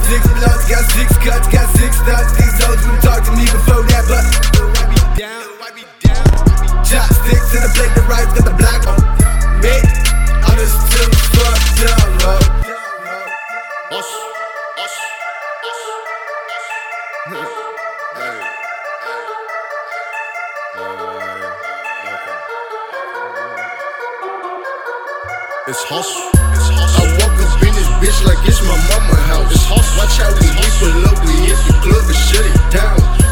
6 blunts, got 6 cuts, got 6 nuts. These hoes wouldn't talk to me before that, but wipe me down, wipe me down. Chopsticks to the plate, the rice got the black on me. I'm just too fucked up, Hush, hush, hush. It's hustle. I walk up in this bitch like it's my mama house. It's hustle. Watch how we pull up, we hit the club and shut it down.